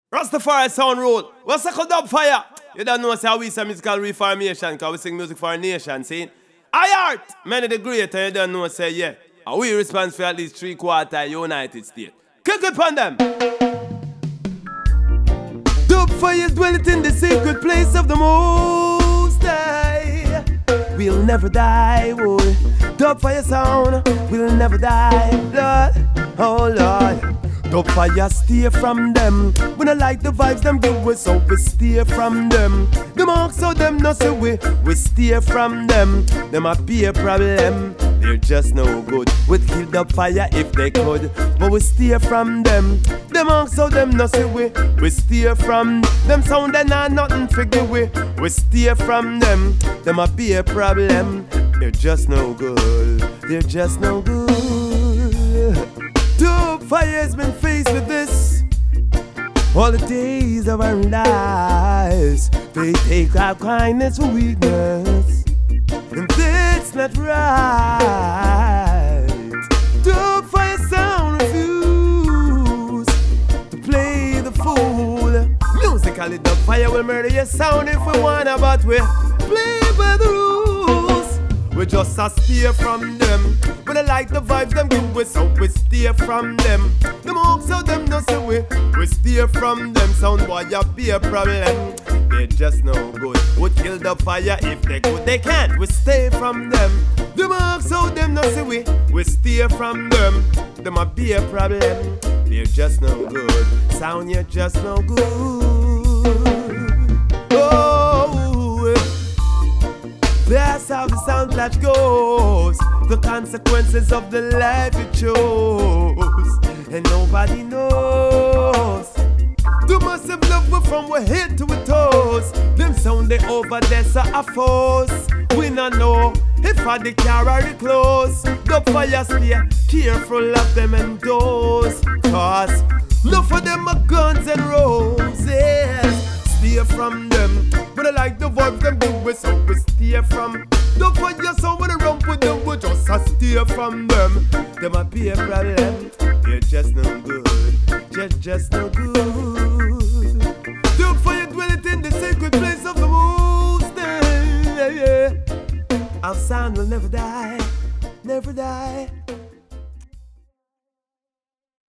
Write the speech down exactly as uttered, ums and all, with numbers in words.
Rastafari sound rule. What's the dub fire? You don't know how we say musical reformation because we sing music for our nation, see? I art, many the greater, you don't know say yeah. And we responsible for at least three quarter United States. Kick it on them. Dub fire dwelleth in the secret place of the Most High. We'll never die, boy. Dub fire sound, we'll never die, Lord, oh Lord. Dub fire steer from them. We don't like the vibes them give us, so we steer from them. The marks so them not so we, we steer from them. Them a be a problem, they're just no good. We'd kill dub fire if they could, but we steer from them. The marks so them not so we, we steer from them. Sound they not nothing figure we, we steer from them. Them a be a problem, they're just no good. They're just no good. Dub fire's been faced with this all the days of our lives. They take our kindness for weakness, and that's not right. Dub fire sound refuse to play the fool. Musically, dub fire will murder your sound if we wanna, but we play by the rules. We just a steer from them. We don't like the vibes them give us, so we steer from them. The marks of them no say we, we steer from them. Sound boy ya be a problem, they're just no good. Would kill the fire if they could, they can't. We stay from them. The marks of them no say we, we steer from them. Them a be a problem, they're just no good. Sound you just no good. Oh, that's how the sound clash goes. The consequences of the life it chose, and nobody knows. The massive love we from we head to we toes. Them sound they over there so a force. We not know if I the car or the clothes. The fire stay careful of them and those, cause enough of them are guns and roses. Steer from them, but I like the vibes them do we, so we steer from. The fire sound when I run with them, we just a steer from them. Them a be a problem, they're just no good, just just no good. The fire dwelleth in the sacred place of the Most High. Our sound will never die, never die.